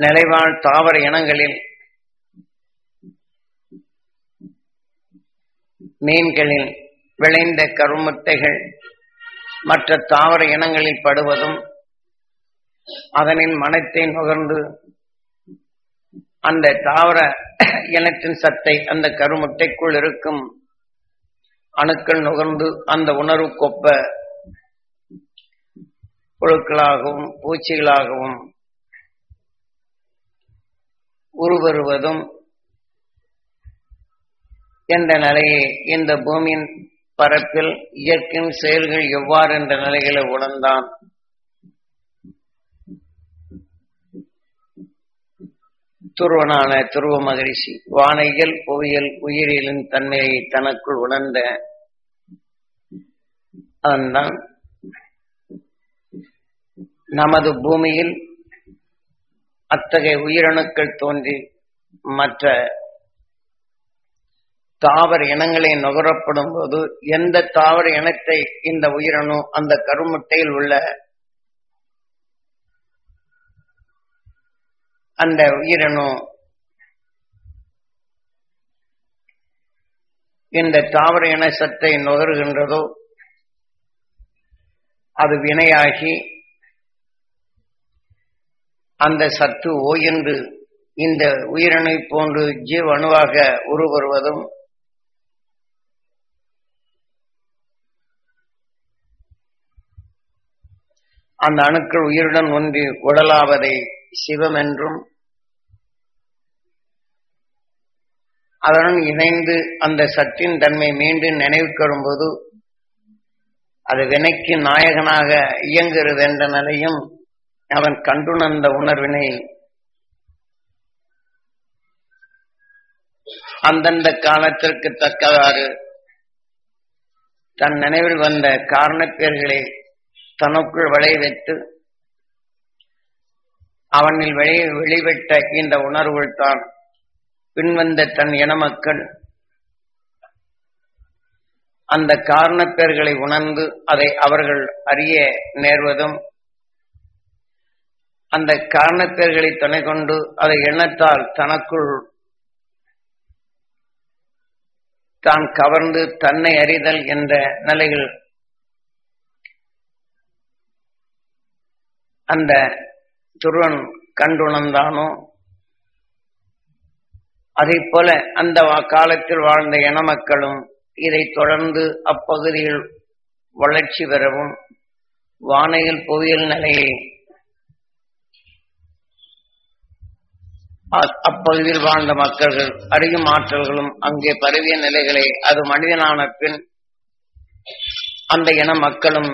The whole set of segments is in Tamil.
நிலைவாழ் தாவர இனங்களில் மீன்களில் விளைந்த கருமுட்டைகள் மற்ற தாவர இனங்களில் படுவதும் அதனின் மனத்தை நுகர்ந்து அந்த தாவர இனத்தின் சத்தை அந்த கருமுட்டைக்குள் இருக்கும் அணுக்கள் நுகர்ந்து அந்த உணர்வுக்கொப்ப புழுக்களாகவும் பூச்சிகளாகவும் உருவருவதும் என்ற நிலையை இந்த பூமியின் பரப்பில் இயற்கையின் செயல்கள் எவ்வாறு என்ற நிலைகளை உணர்ந்தான். துருவனான துருவ மகரிஷி வானையியல் புவியியல் உயிரியலின் தன்மையை தனக்குள் உணர்ந்த அதன்தான் நமது பூமியில் அத்தகைய உயிரணுக்கள் தோன்றி மற்ற தாவர இனங்களை நுகரப்படும் போது எந்த தாவர இனத்தை இந்த உயிரணு அந்த கருமுட்டையில் உள்ள அந்த உயிரணு இந்த தாவர இன சத்தை நுகர்கின்றதோ அது வினையாகி அந்த சத்து ஓய்ந்து இந்த உயிரணை போன்று ஜீவணுவாக உருவருவதும் அந்த அணுக்கள் உயிருடன் ஒன்றி உடலாவதை சிவம் என்றும் அதனுடன் இணைந்து அந்த சத்தின் தன்மை மீண்டும் நினைவுக்கு வரும்போது அது வினைக்கு நாயகனாக இயங்குகிறது என்ற நிலையும் அவன் கண்டுணர்ந்த உணர்வினை அந்தந்த காலத்திற்கு தக்கவாறு தன் நினைவில் வந்த காரணப்பேர்களை தனக்குள் விளைவித்து அவனில் வெளிவிட்ட இந்த உணர்வுகள் தான் பின்வந்த தன் இன மக்கள் அந்த காரணப்பேர்களை உணர்ந்து அதை அவர்கள் அறிய நேர்வதும் அந்த காரணப்பேர்களை துணை கொண்டு அதை எண்ணத்தால் தனக்குள் தான் கவர்ந்து தன்னை அறிதல் என்ற நிலைகள் அந்த துருவன் கண்டுணர்ந்தானோ அதே போல அந்த காலத்தில் வாழ்ந்த இன மக்களும் இதை தொடர்ந்து அப்பகுதியில் வளர்ச்சி பெறவும் வானையில் புவியியல் நிலையை அப்பகுதியில் வாழ்ந்த மக்கள்கள் அறியும் ஆற்றல்களும் அங்கே பரவிய நிலைகளை அது மனிதனான பின் அந்த இன மக்களும்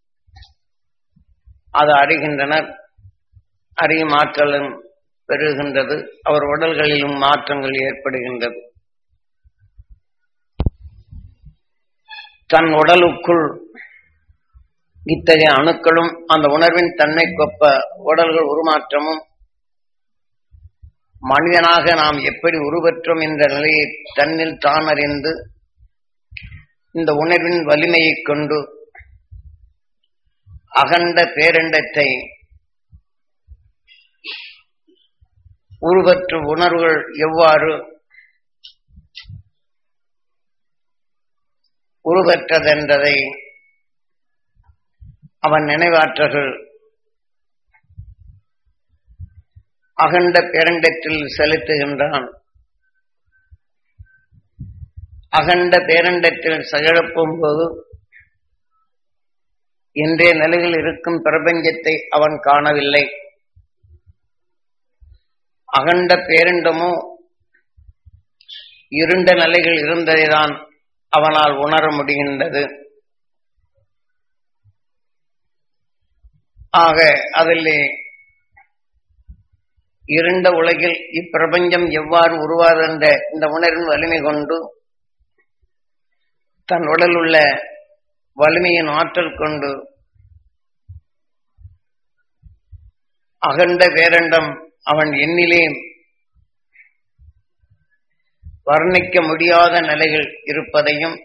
அது அறிகின்றனர். அறியும் ஆற்றலும் பெருகின்றது. அவர் உடல்களிலும் மாற்றங்கள் ஏற்படுகின்றது. தன் உடலுக்குள் இத்தகைய அணுக்களும் அந்த உணர்வின் தன்மைக்கொப்ப உடல்கள் உருமாற்றமும் மனிதனாக நாம் எப்படி உருவற்றோம் என்ற நிலையை தன்னில் தான் அறிந்து இந்த உணர்வின் வலிமையை கொண்டு அகண்ட பேரண்டத்தை உருவற்ற உணர்வுகள் எவ்வாறு உருவற்றதென்றதை அவன் நினைவாற்றல்கள் அகண்ட பேரண்டத்தில் செலுத்துகின்றான். அகண்ட பேரண்டத்தில் செயலப்பும் போது இன்றைய நிலையில் இருக்கும் பிரபஞ்சத்தை அவன் காணவில்லை. அகண்ட பேரண்டமோ இருண்ட நிலைகள் இருந்ததைதான் அவனால் உணர முடிகின்றது. ஆக அதிலே இருண்ட உலகில் இப்பிரபஞ்சம் எவ்வாறு உருவாது என்ற இந்த உணர்வின் வலிமை கொண்டு தன் உடல் உள்ள வலிமையின் ஆற்றல் கொண்டு அகண்ட பேரண்டம் அவன் எண்ணிலே வர்ணிக்க முடியாத நிலைகள் இருப்பதையும்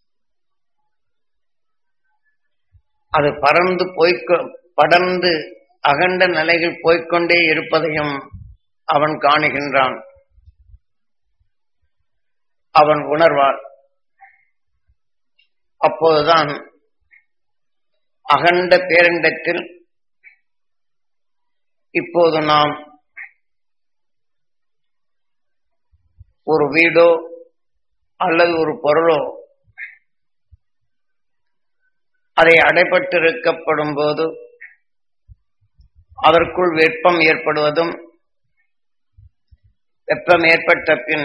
அது பறந்து படர்ந்து அகண்ட நிலைகள் போய்க்கொண்டே இருப்பதையும் அவன் காணுகின்றான். அவன் உணர்வார். அப்போதுதான் அகண்ட பேரண்டத்தில் இப்போது நாம் ஒரு வீடோ அல்லது ஒரு பொருளோ அதை அடைபட்டிருக்கப்படும் போது அதற்குள் வெப்பம் ஏற்படுவதும், வெப்பம் ஏற்பட்ட பின்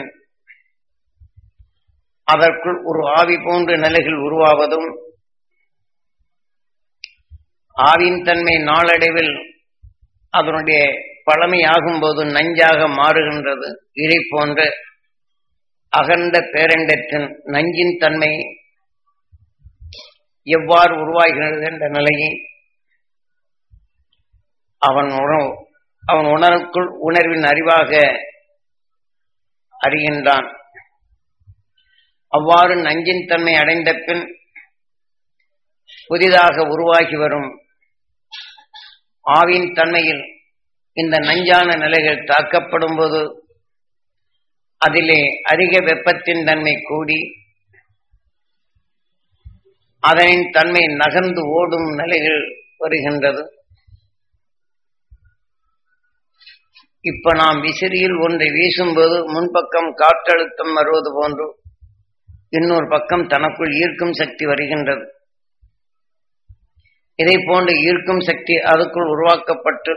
அதற்குள் ஒரு ஆவி போன்ற நிலைகள் உருவாவதும், ஆவியின் தன்மை நாளடைவில் அதனுடைய பழமையாகும் போது நஞ்சாக மாறுகின்றது. இதை போன்ற அகண்ட பேரண்டத்தின் நஞ்சின் தன்மை எவ்வாறு உருவாகிறது என்ற நிலையை அவன் உணர்வுக்குள் உணர்வின் அறிவாக அறிகின்றான். அவ்வாறு நஞ்சின் தன்மை அடைந்த பின் புதிதாக உருவாகி வரும் ஆவியின் தன்மையில் இந்த நஞ்சான நிலைகள் தாக்கப்படும் போது அதிலே அதிக வெப்பத்தின் தன்மை கூடி அதனின் தன்மை நகர்ந்து ஓடும் நிலைகள் வருகின்றது. இப்ப நாம் விசிறியில் ஒன்றை வீசும்போது முன்பக்கம் காற்றழுத்தம் வருவது போன்று இன்னொரு பக்கம் தனக்குள் ஈர்க்கும் சக்தி வருகின்றது. இதை போன்று ஈர்க்கும் சக்தி அதுக்குள் உருவாக்கப்பட்டு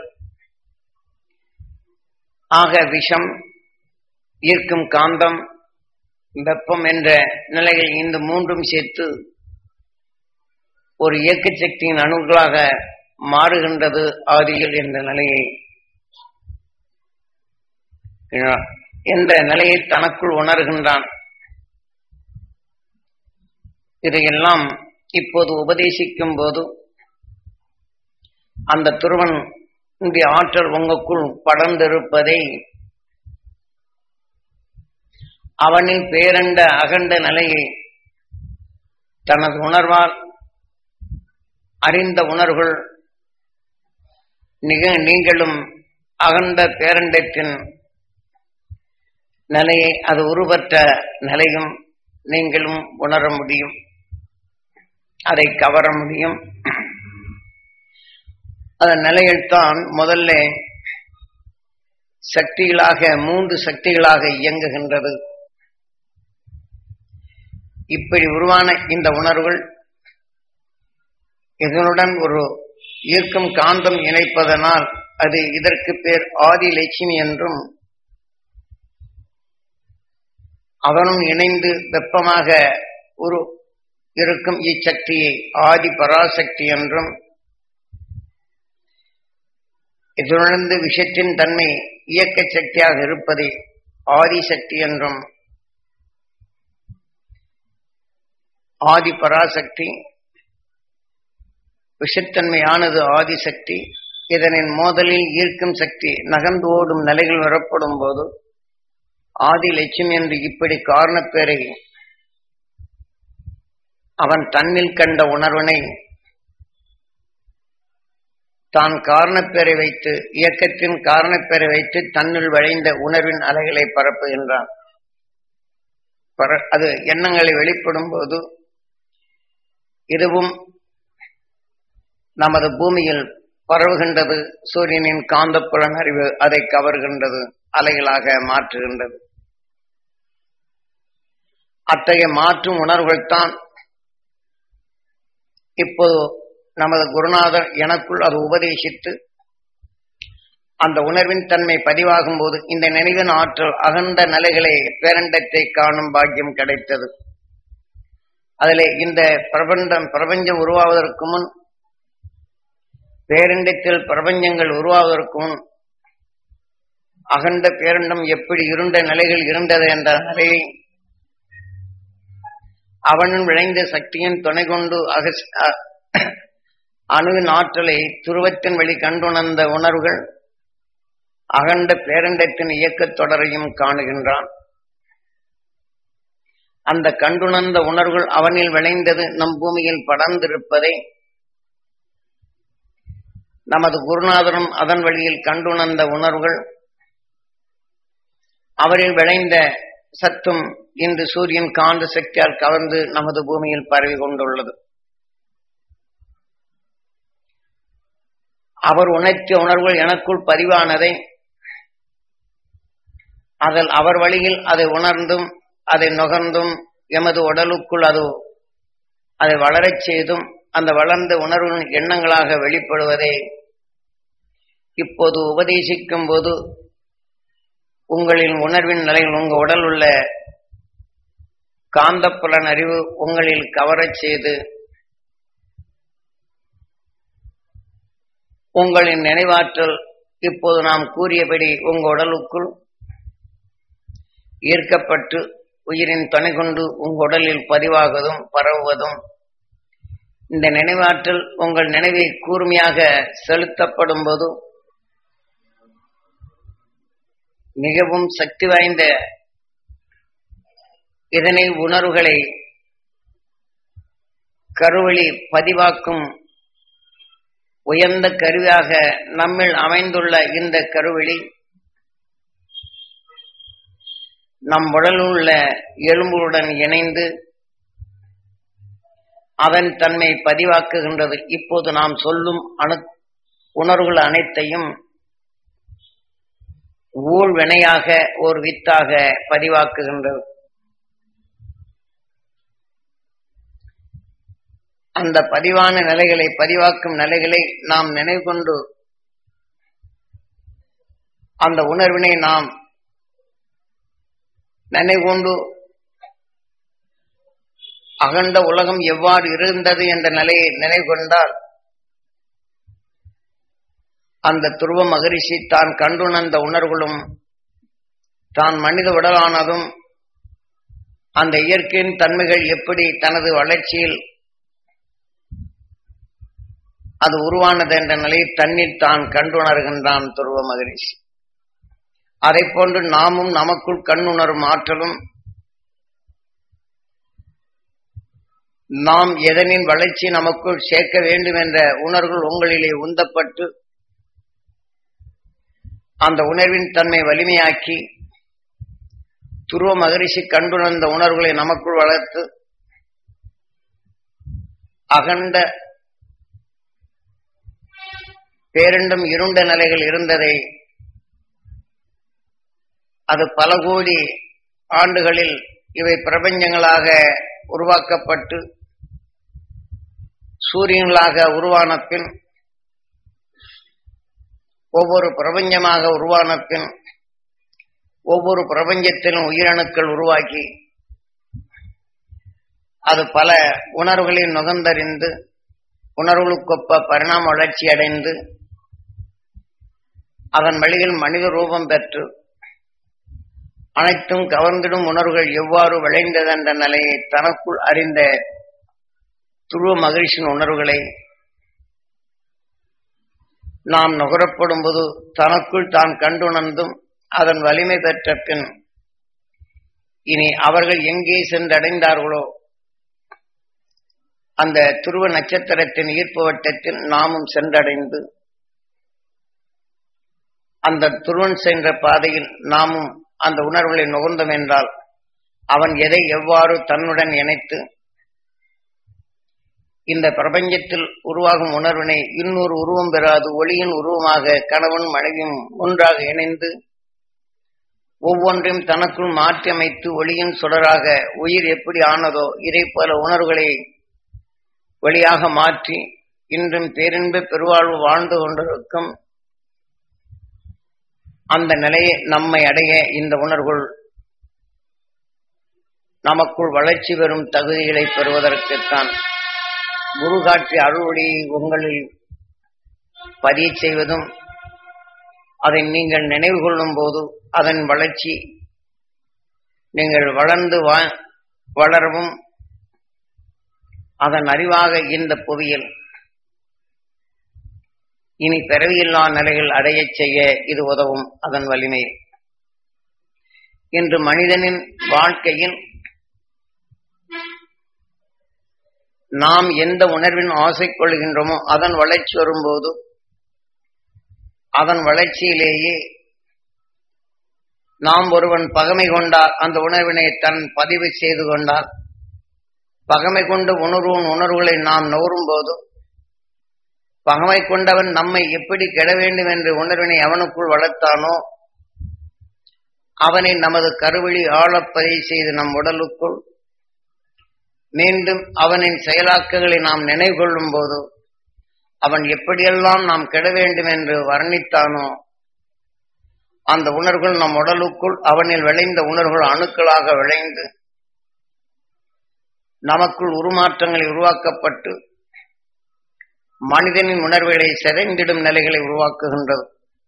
ஆக விஷம், ஈர்க்கும் காந்தம், வெப்பம் என்ற நிலையில் இந்த மூன்றும் சேர்த்து ஒரு இயக்க சக்தியின் அணுக்களாக மாறுகின்றது ஆதியில் என்ற நிலையை என்ற நிலையை தனக்குள் உணர்கின்றான். இதையெல்லாம் இப்போது உபதேசிக்கும் போது அந்த துருவன் ஆற்றல் உங்களுக்குள் படர்ந்திருப்பதை அவனின் பேரண்ட அகண்ட நிலையை தனது உணர்வால் அறிந்த உணர்வுகள் நீங்களும் அகண்ட பேரண்டத்தின் நிலையை அது உருவற்ற நிலையும் நீங்களும் உணர முடியும், அதை கவர முடியும். அதன் நிலையில்தான் முதல்ல சக்திகளாக 3 சக்திகளாக இயங்குகின்றது. இப்படி உருவான இந்த உணர்வுகள் இதனுடன் ஒரு ஈர்க்கும் காந்தம் இணைப்பதனால் அது இதற்கு பேர் ஆதி லட்சுமி என்றும், அவனும் இணைந்து வெப்பமாக இருக்கும் இச்சக்தியை ஆதி பராசக்தி என்றும், இதனுடன் விஷத்தின் தன்மை இயக்க சக்தியாக இருப்பதை ஆதிசக்தி என்றும், ஆதி பராசக்தி விஷத்தன்மையானது ஆதிசக்தி. இதனின் மோதலில் ஈர்க்கும் சக்தி நகர்ந்து ஓடும் நிலைகள் வரப்படும் போது ஆதி லட்சுமி என்று இப்படி காரணப்பேரை அவன் தன்னில் கண்ட உணர்வினை தான் காரணப்பேரை வைத்து, இயக்கத்தின் காரணப்பேரை வைத்து தன்னில் விளைந்த உணர்வின் அலைகளை பரப்புகின்றான். அது எண்ணங்களை வெளிப்படும் போது இதுவும் நமது பூமியில் பரவுகின்றது. சூரியனின் காந்தப்புலன் அறிவு அதை கவர்கின்றது, அலைகளாக மாற்றுகின்றது. அத்தகைய மாற்றும் உணர்வுகள் தான் இப்போது நமது குருநாதர் எனக்குள் அது உபதேசித்து அந்த உணர்வின் தன்மை பதிவாகும் போது இந்த நினைவின் ஆற்றல் அகண்ட நிலைகளை பேரண்டத்தை காணும் பாக்கியம் கிடைத்தது. அதிலே இந்த பிரபஞ்சம் உருவாவதற்கு முன், பேரண்டத்தில் பிரபஞ்சங்கள் உருவாவதற்கு முன் அகண்ட பேரண்டம் எப்படி இருண்ட நிலைகள் இருந்தது என்ற நிலையை அவனும் விளைந்த சக்தியின் துணை கொண்டு அணுவின் ஆற்றலை துருவத்தின் வழி கண்டுணர்ந்த உணர்வுகள் அகண்ட பேரண்டத்தின் இயக்கத் தொடரையும் காணுகின்றான். அந்த கண்டுணர்ந்த உணர்வுகள் அவனில் விளைந்தது நம் பூமியில் படர்ந்திருப்பதை நமது குருநாதரும் அதன் வழியில் கண்டுணர்ந்த உணர்வுகள், அவரில் விளைந்த சத்தும் இன்று சூரியன் காந்த சக்தியால் கவர்ந்து நமது பூமியில் பரவி கொண்டுள்ளது. அவர் உணர்த்திய உணர்வுகள் எனக்குள் பதிவானதை அதில் அவர் வழியில் அதை உணர்ந்தும் அதை நுகர்ந்தும் எமது உடலுக்குள் அதை வளரச் செய்தும் அந்த வளர்ந்த உணர்வுகளின் எண்ணங்களாக வெளிப்படுவதை இப்போது உபதேசிக்கும் போது உங்களின் உணர்வின் நிலையில் உங்கள் உடல் உள்ள காந்தப்புலன் அறிவு உங்களில் கவரச் செய்து உங்களின் நினைவாற்றல் இப்போது நாம் கூறியபடி உங்கள் உடலுக்குள் ஈர்க்கப்பட்டு உயிரின் துணை கொண்டு உங்கள் உடலில் பதிவாகுவதும் பரவுவதும், இந்த நினைவாற்றல் உங்கள் நினைவை கூர்மையாக செலுத்தப்படும் போது மிகவும் சக்தி வாய்ந்த இதனை உணர்வுகளை கருவழி பதிவாக்கும் உயர்ந்த கருவியாக நம்மில் அமைந்துள்ள இந்த கருவழி நம் உடலில் உள்ள எலும்புடன் இணைந்து அதன் தன்மை பதிவாக்குகின்றது. இப்போது நாம் சொல்லும் உணர்வுகள் அனைத்தையும் ஊழ் வினையாக ஒரு வித்தாக பதிவாக்குகின்றது. அந்த பதிவான நிலைகளை பதிவாக்கும் நிலைகளை நாம் நினைவு கொண்டு அந்த உணர்வினை நாம் நினைவுகொண்டு அகண்ட உலகம் எவ்வாறு இருந்தது என்ற நிலையை நினைவு கொண்டால் அந்த துருவ மகரிஷி தான் கண்டுணர்ந்த உணர்வுகளும் தான் மனித உடலானதும் அந்த இயற்கையின் தன்மைகள் எப்படி தனது வளர்ச்சியில் அது உருவானது என்ற நிலையை தன்னில் தான் கண்டுணர்கின்றான் துருவ மகரிஷி. அதை போன்று நாமும் நமக்குள் கண்ணுணரும் ஆற்றலும் நாம் எதனின் வளர்ச்சி நமக்குள் சேர்க்க வேண்டும் என்ற உணர்வுகள் உங்களிலே உந்தப்பட்டு அந்த உணர்வின் தன்மை வலிமையாக்கி துருவ மகரிஷி கண்டுணர்ந்த உணர்வுகளை நமக்குள் வளர்த்து அகண்ட பேரண்டும் இருண்ட நிலைகள் இருந்ததை அது பல கோடி ஆண்டுகளில் இவை பிரபஞ்சங்களாக உருவாக்கப்பட்டு சூரியன்களாக உருவான பின் ஒவ்வொரு பிரபஞ்சமாக உருவான பின் ஒவ்வொரு பிரபஞ்சத்திலும் உயிரணுக்கள் உருவாக்கி அது பல உணர்வுகளில் நுகர்ந்தறிந்து உணர்வுகளுக்கொப்ப பரிணாம வளர்ச்சி அடைந்து அதன் வழியில் மனித ரூபம் பெற்று அனைத்தும் கவர்ந்திடும் உணர்வுகள் எவ்வாறு விளைந்தது என்ற நிலையை தனக்குள் அறிந்த துருவ மகரிஷின் உணர்வுகளை நாம் நுகரப்படும் போது தனக்குள் தான் கண்டுணர்ந்தும் அதன் வலிமை பெற்ற பின் இனி அவர்கள் எங்கே சென்றடைந்தார்களோ அந்த துருவ நட்சத்திரத்தின் ஈர்ப்பு வட்டத்தில் நாமும் சென்றடைந்து அந்த துருவன் சென்ற பாதையில் நாமும் அந்த உணர்வுகளை நுகர்ந்தோம் என்றால் அவன் எதை எவ்வாறு தன்னுடன் இணைத்து இந்த பிரபஞ்சத்தில் உருவாகும் உணர்வினை இன்னொரு உருவம் பெறாது ஒளியின் உருவமாக கணவன் மனைவியும் ஒன்றாக இணைந்து ஒவ்வொன்றையும் தனக்குள் மாற்றி அமைத்து ஒளியின் சுடராக உயிர் எப்படி ஆனதோ இதை போல உணர்வுகளை வழியாக மாற்றி இன்றும் பேரின்ப பெருவாழ்வு வாழ்ந்து கொண்டிருக்கும் அந்த நிலையை நம்மை அடைய இந்த உணர்வுகள் நமக்குள் வளர்ச்சி பெறும் தகுதிகளை பெறுவதற்குத்தான் குரு காற்றிய அருள்வொளியை உங்களில் பதிய செய்வதும் அதை நீங்கள் நினைவு கொள்ளும் போது அதன் வளர்ச்சி நீங்கள் வளர்ந்து வளரவும் அதன் அறிவாக இந்த புவியில் இனி பிறவியில்லா நிலைகள் அடையச் செய்ய இது உதவும் அதன் வலிமை. இன்று மனிதனின் வாழ்க்கையில் நாம் எந்த உணர்வின் ஆசை கொள்கின்றோமோ அதன் வளர்ச்சி வரும்போது அதன் வளர்ச்சியிலேயே நாம் ஒருவன் பகைமை கொண்டால் அந்த உணர்வினை தன் பதிவு செய்து கொண்டால், பகைமை கொண்டு உணர்வுகளை நாம் நுகரும் போது, பகைமை கொண்டவன் நம்மை எப்படி கெட வேண்டும் என்ற உணர்வினை அவனுக்குள் வளர்த்தானோ அவனை நமது கருவழி ஆழப்பதிவு செய்து நம் உடலுக்குள் மீண்டும் அவனின் செயலாக்கங்களை நாம் நினைவு கொள்ளும் போது, அவன் எப்படியெல்லாம் நாம் கெட வேண்டும் என்று வர்ணித்தானோ அந்த உணர்வுகள் நம் உடலுக்குள் அவனில் விளைந்த உணர்வுகள் அணுக்களாக விளைந்து நமக்குள் உருமாற்றங்களை உருவாக்கப்பட்டு மனிதனின் உணர்வுகளை சிதைந்திடும் நிலைகளை உருவாக்குகின்றது.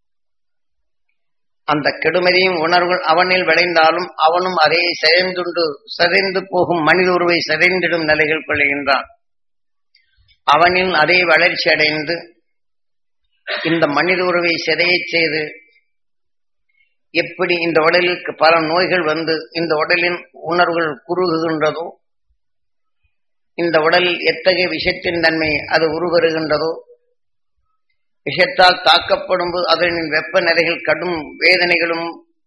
அந்த கெடுமதியும் உணர்வுகள் அவனில் விளைந்தாலும் அவனும் அதை சிதைந்து போகும் மனித உருவை சிதைந்திடும் நிலைகள் கொள்கின்றான். அவனில் அதை வளர்ச்சி அடைந்து இந்த மனித உருவை சிதையச் செய்து எப்படி இந்த உடலில் பல நோய்கள் வந்து இந்த உடலின் உணர்வுகள் குறுகுகின்றதோ, இந்த உடலில் எத்தகைய விஷத்தின் தன்மை அது உருவருகின்றதோ, விஷத்தால் தாக்கப்படும் போது அதனின் வெப்பநிலைகள் கடும் வேதனைகளும்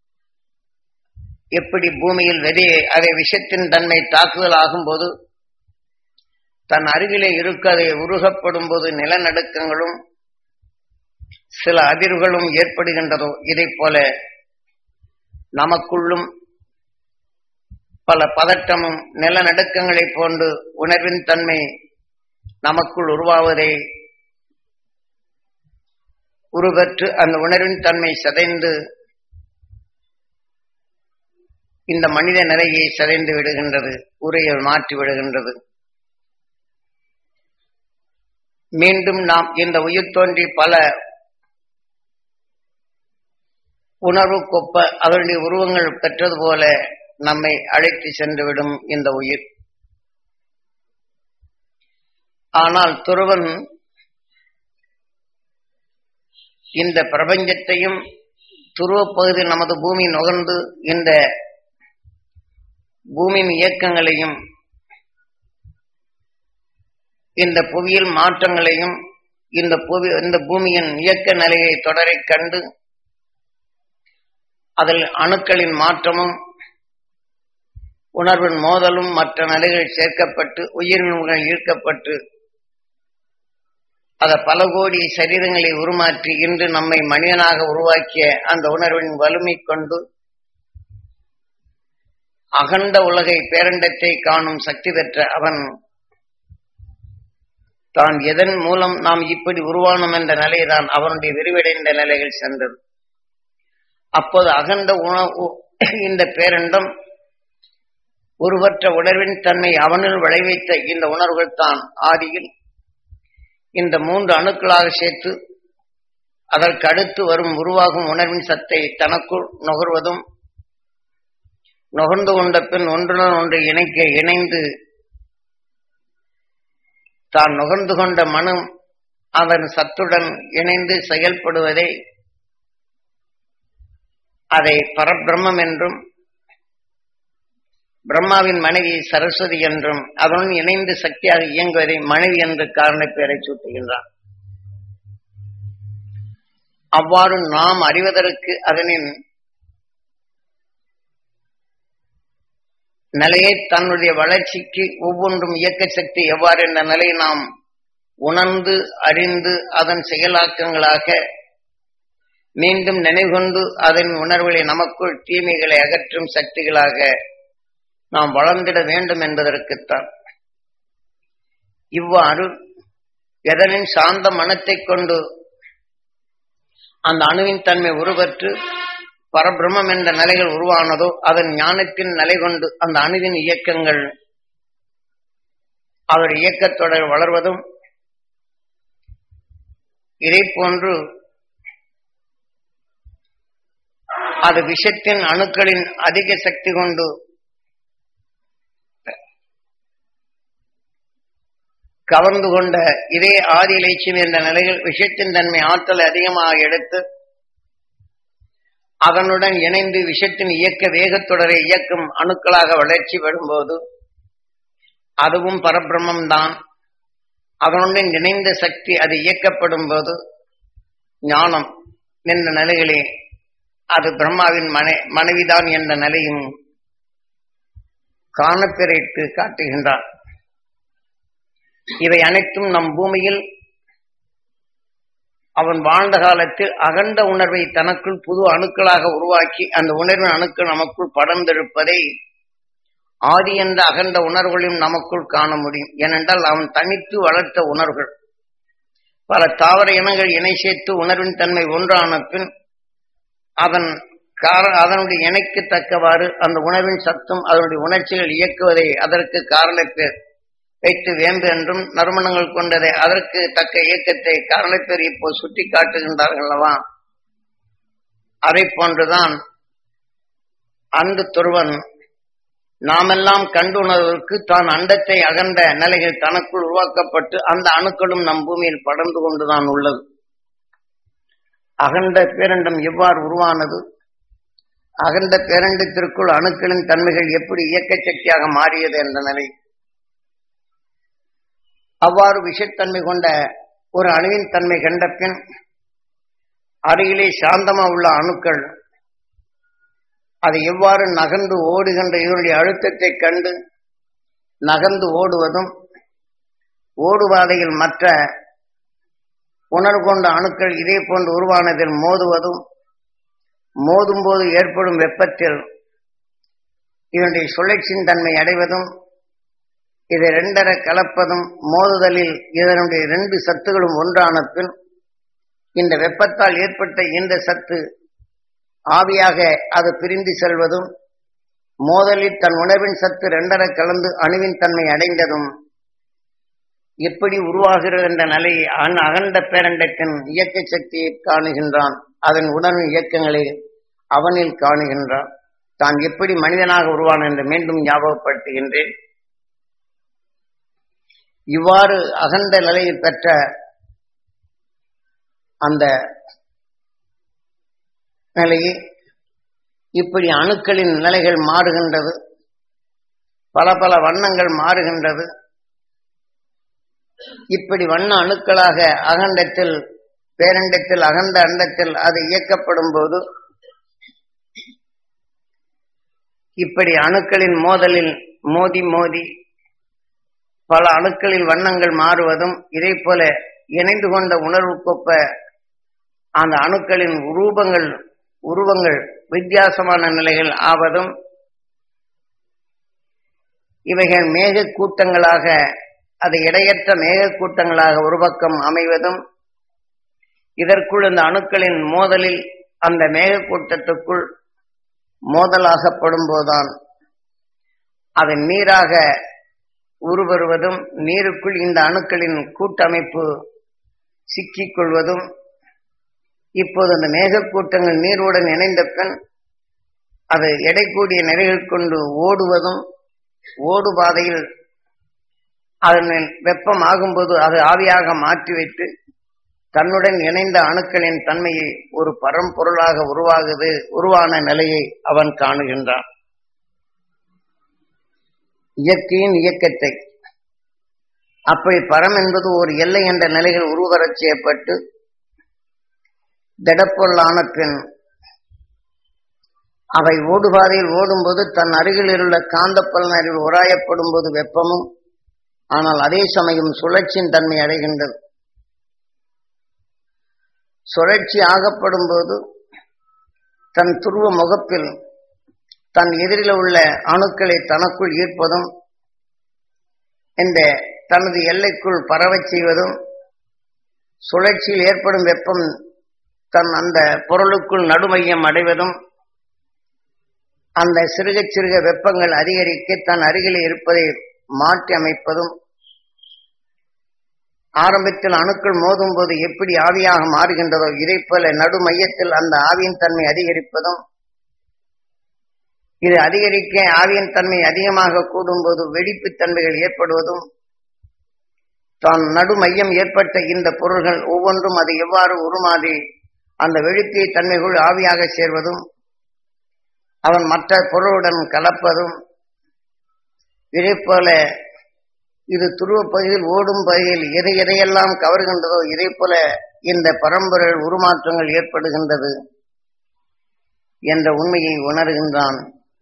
எப்படி பூமியில் அதை விஷத்தின் தன்மை தாக்குதல் ஆகும்போது தன் அருகிலே இருக்க அதை உருகப்படும் போது நிலநடுக்கங்களும் சில அதிர்வுகளும் ஏற்படுகின்றதோ, இதை போல நமக்குள்ளும் பல பதட்டமும் நிலநடுக்கங்களை போன்று உணர்வின் தன்மை நமக்குள் உருவாவதை உருவற்று அந்த உணர்வின் தன்மை சிதைந்து இந்த மனித நிலையை சிதைந்து விடுகின்றது, உரையை மாற்றி விடுகின்றது. மீண்டும் நாம் இந்த உயிர் தோன்றி பல உணர்வு கொப்ப அவருடைய உருவங்கள் பெற்றது போல நம்மை அழைத்து சென்றுவிடும் இந்த உயிர். ஆனால் துருவன் இந்த பிரபஞ்சத்தையும் துருவப்பகுதி நமது பூமி நுகர்ந்து இந்த பூமியின் இயக்கங்களையும் இந்த புவியியல் மாற்றங்களையும் இந்த பூமியின் இயக்க நிலையை தொடரை கண்டு அதில் அணுக்களின் மாற்றமும் உணர்வின் மோதலும் மற்ற நிலைகள் சேர்க்கப்பட்டு உயிரினங்கள் ஈர்க்கப்பட்டு அதை பல கோடி சரீரங்களை உருமாற்றி இன்று நம்மை மனிதனாக உருவாக்கிய அந்த உணர்வின் வலிமை கொண்டு அகண்ட உலகை பேரண்டத்தை காணும் சக்தி பெற்ற அவன் தான் எதன் மூலம் நாம் இப்படி உருவானோம் என்ற நிலைதான் அவனுடைய விரிவடைந்த நிலைகள் சென்றது. அப்போது அகண்ட இந்த பேரண்டம் உருவற்ற உணர்வின் தன்மை அவனில் விளைவித்த இந்த உணர்வுகள் தான் ஆதியில் இந்த 3 அணுக்களாக சேர்த்து அதற்கு அடுத்து வரும் உருவாகும் உணர்வின் சத்தை தனக்குள் நுகர்வதும் நுகர்ந்து கொண்ட பின் ஒன்றுடன் ஒன்று இணைந்து தான் நுகர்ந்து கொண்ட மனம் அதன் சத்துடன் இணைந்து செயல்படுவதை அதை பரபிரம்மம் என்றும் பிரம்மாவின் மனைவி சரஸ்வதி என்றும் அதனுடன் இணைந்து சக்தியாக இயங்குவதை மனைவி என்று காரண பெயரை சூட்டுகின்றான். அவ்வாறு நாம் அறிவதற்கு அதனின் நிலையை தன்னுடைய வளர்ச்சிக்கு ஒவ்வொன்றும் இயக்க சக்தி எவ்வாறு என்ற நிலையை நாம் உணர்ந்து அறிந்து அதன் செயலாக்கங்களாக மீண்டும் நினைவுகொண்டு அதன் உணர்வுகளை நமக்குள் தீமைகளை அகற்றும் சக்திகளாக நாம் வளர்ந்திட வேண்டும் என்பதற்குத்தான். இவ்வாறு எதனின் சாந்த மனத்தை கொண்டு அந்த அணுவின் தன்மை உருவற்று பரபிரம்மம் என்ற நிலைகள் உருவானதோ அதன் ஞானத்தின் நிலை கொண்டு அந்த அணுவின் இயக்கங்கள் அவர் இயக்கத்தொடர் வளர்வதும் இதை போன்று அது விஷத்தின் அணுக்களின் அதிக சக்தி கொண்டு கவர்ந்து கொண்ட இதே ஆதி இலட்சியம் என்ற நிலையில் விஷத்தின் தன்மை ஆற்றல் அதிகமாக எடுத்து அதனுடன் இணைந்து விஷத்தின் இயக்க வேகத்தொடரை இயக்கும் அணுக்களாக வளர்ச்சி வரும்போது அதுவும் பரபிரம்மம் தான். அதனுடன் இணைந்த சக்தி அது இயக்கப்படும் போது ஞானம் என்ற நிலைகளே அது பிரம்மாவின் மனைவிதான் என்ற நிலையும் காணப்பெறிட்டு காட்டுகின்றார். இவை அனைத்தும் நம் பூமியில் அவன் வாழ்ந்த காலத்தில் அகண்ட உணர்வை தனக்குள் புது அணுக்களாக உருவாக்கி அந்த உணர்வின் அணுக்கள் நமக்குள் படர்ந்திருப்பதை ஆதி என்ற அகண்ட உணர்வுகளையும் நமக்குள் காண முடியும். ஏனென்றால் அவன் தனித்து வளர்த்த உணர்வுகள் பல தாவர இனங்கள் இணை சேர்த்து உணர்வின் தன்மை ஒன்றான பின் அதனுடைய இணைக்கு தக்கவாறு அந்த உணர்வின் சத்தம் அதனுடைய உணர்ச்சிகள் இயக்குவதை அதற்கு காரணப்பேர் வைத்து வேம்பு என்றும் நறுமணங்கள் கொண்டதை அதற்கு தக்க இயக்கத்தை காரணப்பேர் இப்போ சுட்டி காட்டுகின்றார்கள் அல்லவா? அதை போன்றுதான் அந்த துருவன் நாமெல்லாம் கண்டுணர்வதற்கு தான் அண்டத்தை அகன்ற நிலைகள் தனக்குள் உருவாக்கப்பட்டு அந்த அணுக்களும் நம் பூமியில் படர்ந்து கொண்டுதான் உள்ளது. அகண்ட பேரண்டம் எவ்வாறு உருவானது, அகண்ட பேரண்டத்திற்குள் அணுக்களின் தன்மைகள் எப்படி இயக்க சக்தியாக மாறியது என்ற நிலை, அவ்வாறு விஷத்தன்மை கொண்ட ஒரு அணுவின் தன்மை கண்ட பின் அருகிலே சாந்தமா உள்ள அணுக்கள் அது எவ்வாறு நகர்ந்து ஓடுகின்ற இதனுடைய அழுத்தத்தை கண்டு நகர்ந்து ஓடுவதும் ஓடுபாதையில் மற்ற உணர்வு கொண்ட அணுக்கள் இதே போன்று உருவானதில் மோதுவதும் மோதும் போது ஏற்படும் வெப்பத்தில் இதனுடைய சுழற்சியின் தன்மை அடைவதும் இதை இரண்டர கலப்பதும் மோதுதலில் இதனுடைய இரண்டு சத்துகளும் ஒன்றான பின் இந்த வெப்பத்தால் ஏற்பட்ட இந்த சத்து ஆவியாக அது பிரிந்து செல்வதும் மோதலில் தன் உணர்வின் சத்து இரண்டர கலந்து அணுவின் தன்மை அடைந்ததும் எப்படி உருவாகிறது என்ற நிலையை அகண்ட பேரண்டத்தின் இயக்க சக்தியை காணுகின்றான். அதன் உணர்வின் இயக்கங்களை அவனில் காணுகின்றான். தான் எப்படி மனிதனாக உருவான என்று மீண்டும் ஞாபகப்படுத்துகின்றேன். இவ்வாறு அகண்ட நிலையை பெற்ற அந்த நிலையை இப்படி அணுக்களின் நிலைகள் மாறுகின்றது, பல பல வண்ணங்கள் மாறுகின்றது. இப்படி வண்ண அணுக்களாக அகண்டத்தில் பேரண்டத்தில் அகண்ட அண்டத்தில் அது இயக்கப்படும் போது இப்படி அணுக்களின் மோதலில் மோதி மோதி பல அணுக்களில் வண்ணங்கள் மாறுவதும் இதே போல இணைந்து கொண்ட உணர்வு கொப்ப அந்த அணுக்களின் உருவங்கள் வித்தியாசமான நிலைகள் ஆவதும் இவைகள் மேக கூட்டங்களாக அது இடையற்ற மேக கூட்டங்களாக ஒரு பக்கம் அமைவதும் இதற்குள் இந்த அணுக்களின் மோதலில் அந்த மேக கூட்டத்துக்குள் மோதலாகப்படும் போதுதான் அது நீராக உருவருவதும் நீருக்குள் இந்த அணுக்களின் கூட்டமைப்பு சிக்கிக்கொள்வதும் இப்போது அந்த மேகக்கூட்டங்கள் நீருடன் இணைந்த பின் அது எடை கூடிய நிலைகள் கொண்டு ஓடுவதும் ஓடுபாதையில் அதன் வெப்பம் ஆகும்போது அது ஆவியாக மாற்றி வைத்து தன்னுடன் இணைந்த அணுக்களின் தன்மையை ஒரு பரம்பொருளாக உருவான நிலையை அவன் காணுகின்றான். இயற்கையின் இயக்கத்தை அப்படி பரம் என்பது ஒரு எல்லை என்ற நிலைகள் உருவரச் செய்யப்பட்டு திடப்பொருளான பின் அவை ஓடுபாதையில் ஓடும்போது தன் அருகில் உள்ள காந்தப்பலன் அறிவில் உராயப்படும் போது வெப்பமும் ஆனால் அதே சமயம் சுழற்சியின் தன்மை அடைகின்றது. சுழற்சி ஆகப்படும் போது தன் துருவ முகப்பில் தன் எதிரில் உள்ள அணுக்களை தனக்குள் ஈர்ப்பதும் இந்த தனது எல்லைக்குள் பரவச் செய்வதும் சுழற்சியில் ஏற்படும் வெப்பம் தன் அந்த பொருளுக்குள் நடுமையம் அடைவதும் அந்த சிறுக சிறுக வெப்பங்கள் அதிகரிக்க தன் அருகிலே இருப்பதை மாற்றி அமைப்பதும் ஆரம்பத்தில் அணுக்கள் மோதும் போது எப்படி ஆவியாக மாறுகின்றதோ இதை போல நடு மையத்தில் அந்த ஆவியின் தன்மை அதிகரிப்பதும் இது அதிகரிக்க ஆவியின் தன்மை அதிகமாக கூடும்போது வெடிப்பு தன்மைகள் ஏற்படுவதும் தான் நடு மையம் ஏற்பட்ட இந்த பொருள்கள் ஒவ்வொன்றும் அது எவ்வாறு உருமாறி அந்த வெடிப்பிய தன்மைகள் ஆவியாக சேர்வதும் அவன் மற்ற பொருளுடன் கலப்பதும் இதே போல இது துருவ பகுதியில் ஓடும் பகுதியில் எதையெல்லாம் கவர்கின்றதோ இதே போல இந்த பரம்பொருள் உருமாற்றங்கள் ஏற்படுகின்றது என்ற உண்மையை உணர்கின்றான்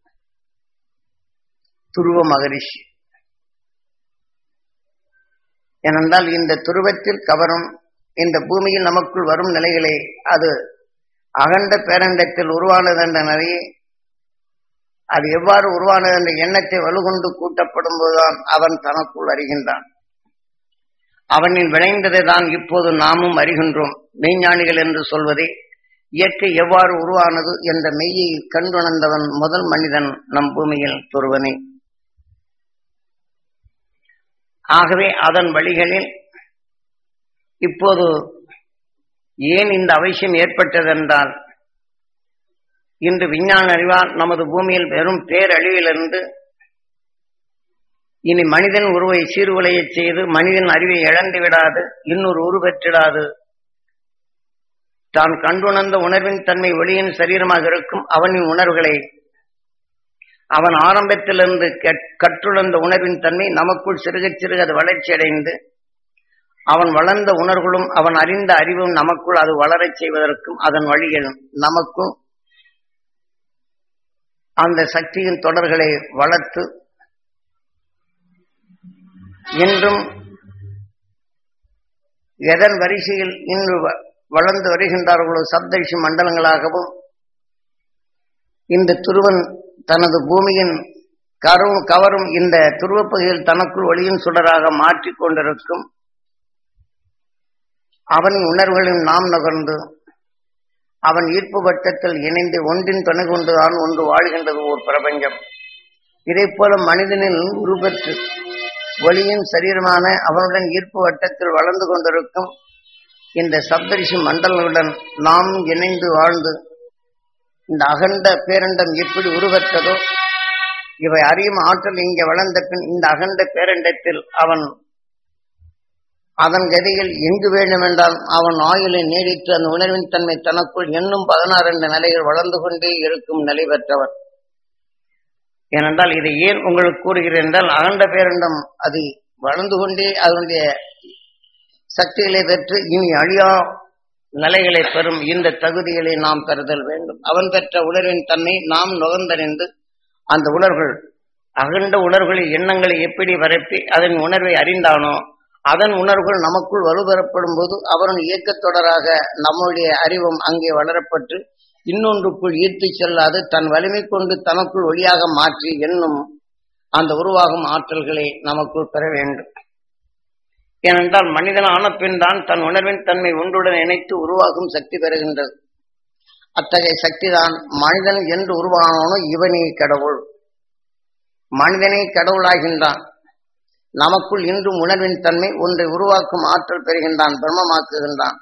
துருவ மகரிஷி. ஏனென்றால் இந்த துருவத்தில் கவரும் இந்த பூமியில் நமக்குள் வரும் நிலைகளை அது அகண்ட பேரண்டத்தில் உருவானது என்ற நிலையை, அது எவ்வாறு உருவானது என்ற எண்ணத்தை வலுகொண்டு கூட்டப்படும் போதுதான் அவன் தனக்குள் அறிகின்றான். அவனில் விளைந்ததை தான் இப்போது நாமும் அறிகின்றோம். மெய்ஞானிகள் என்று சொல்வதே இயற்கை எவ்வாறு உருவானது என்ற மெய்யை கண்டுணர்ந்தவன் முதல் மனிதன் நம் பூமியில் துருவனே. ஆகவே அதன் வழிகளில் இப்போது ஏன் இந்த அவசியம் ஏற்பட்டதென்றால், இன்று விஞ்ஞான அறிவால் நமது பூமியில் வெறும் பேரழிவிலிருந்து இனி மனிதன் உருவை சீர்குலையச் செய்து மனிதன் அறிவை இழந்து விடாது, இன்னொரு உரு பெற்றிடாது, தான் கண்டுணர்ந்த உணர்வின் தன்மை ஒளியின் சரீரமாக இருக்கும் அவனின் உணர்வுகளை அவன் ஆரம்பத்திலிருந்து கற்றுணர்ந்த உணர்வின் தன்மை நமக்குள் சிறுக சிறுக அது வளர்ச்சி அடைந்து அவன் வளர்ந்த உணர்வுகளும் அவன் அறிந்த அறிவும் நமக்குள் அது வளரச் செய்வதற்கும் அதன் வழியில் நமக்கும் அந்த சக்தியின் தொடர்களை வளர்த்து இன்றும் எதன் வரிசையில் இன்று வளர்ந்து வருகின்றார்களோ சப்தரிஷி மண்டலங்களாகவும் இந்த துருவன் தனது பூமியின் கவரும் இந்த துருவப்பகுதியில் தனக்குள் ஒளியின் சுடராக மாற்றிக் கொண்டிருக்கும் அவனின் உணர்வுகளில் நாம் நகர்ந்து அவன் ஈர்ப்பு வட்டத்தில் இணைந்து ஒன்றின் துணை கொண்டுதான் ஒன்று வாழ்கின்றது ஓர் பிரபஞ்சம். இதே போல மனிதனில் உருவற்று ஒளியின் சரீரமான அவனுடன் ஈர்ப்பு வட்டத்தில் வளர்ந்து கொண்டிருக்கும் இந்த சப்தரிஷி மண்டலங்களுடன் நாம் இணைந்து வாழ்ந்து இந்த அகண்ட பேரண்டம் எப்படி உருவற்றதோ இவை அறியும் ஆற்றல் இங்கே வளர்ந்த பின் இந்த அகண்ட பேரண்டத்தில் அவன் அதன் கதியில் எங்கு வேண்டுமென்றால் அவன் ஆயுளை நீடித்து அந்த உணர்வின் தன்மை தனக்குள் இன்னும் 16 நிலைகள் வளர்ந்து கொண்டே இருக்கும் நிலை பெற்றவர். ஏனென்றால் இதை ஏன் உங்களுக்கு கூறுகிறேன் என்றால், அகண்ட பேரண்டம் அது வளர்ந்து கொண்டே அதனுடைய சக்திகளை பெற்று இனி அழியா நிலைகளை பெறும் இந்த தகுதிகளை நாம் பெறுதல் வேண்டும். அவன் பெற்ற உணர்வின் தன்மை நாம் நுகர்ந்தறிந்து அந்த உணர்வுகள் அகண்ட உணர்வுகளில் எண்ணங்களை எப்படி பரப்பி அதன் உணர்வை அறிந்தானோ அதன் உணர்வுகள் நமக்குள் வலுப்பெறப்படும் போது அவரின் இயக்கத்தொடராக நம்முடைய அறிவும் அங்கே வளரப்பட்டு இன்னொன்றுக்குள் ஈர்த்து செல்லாது தன் வலிமை கொண்டு தனக்குள் ஒளியாக மாற்றி என்னும் அந்த உருவாகும் ஆற்றல்களை நமக்குள் பெற வேண்டும். ஏனென்றால் மனிதன் ஆன பின் தான் தன் உணர்வின் தன்மை ஒன்றுடன் இணைத்து உருவாகும் சக்தி பெறுகின்றது. அத்தகைய சக்திதான் மனிதன் என்று உருவானவனோ இவனே கடவுள். மனிதனே கடவுளாகின்றான். நமக்குள் இன்றும் உணர்வின் தன்மை ஒன்றை உருவாக்கும் ஆற்றல் பெறுகின்றான், பிரம்மமாக்குகின்றான்.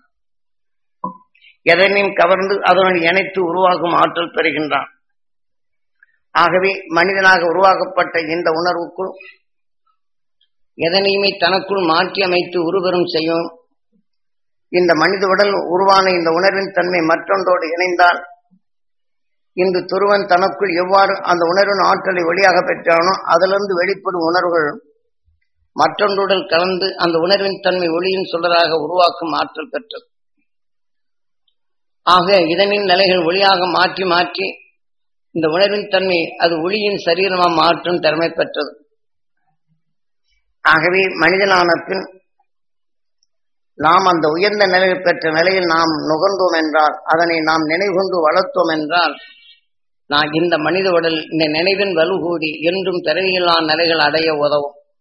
எதனையும் கவர்ந்து அதனுடன் இணைத்து உருவாகும் ஆற்றல் பெறுகின்றான். ஆகவே மனிதனாக உருவாக்கப்பட்ட இந்த உணர்வுக்குள் எதனையுமே தனக்குள் மாற்றி அமைத்து உருவெறும் செய்யும் இந்த மனித உடல் உருவான இந்த உணர்வின் தன்மை மற்றொன்றோடு இணைந்தால் இந்த துருவன் தனக்குள் எவ்வாறு அந்த உணர்வின் ஆற்றலை வெளியாக பெற்றானோ அதிலிருந்து வெளிப்படும் உணர்வுகள் மற்றொன்றுடன் கலந்து அந்த உணர்வின் தன்மை ஒளியின் சுடராக உருவாக்கும் ஆற்றல் பெற்றது. ஆக இதனின் நிலைகள் ஒளியாக மாற்றி மாற்றி இந்த உணர்வின் தன்மை அது ஒளியின் சரீரமாக மாற்றும் திறமை பெற்றது. ஆகவே மனிதனான பின் நாம் அந்த உயர்ந்த நிலையை பெற்ற நிலையில் நாம் நுகர்ந்தோம் என்றால், அதனை நாம் நினைவுகொண்டு வளர்த்தோம் என்றால், நான் இந்த மனித உடல் இந்த நினைவின் வலுகூடி என்றும் பிறவியில்லா நிலைகள் அடைய உதவும்.